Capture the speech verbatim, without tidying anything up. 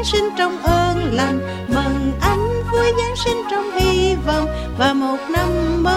Giáng sinh trong ơn lành, mừng anh vui Giáng sinh trong hy vọng và một năm mới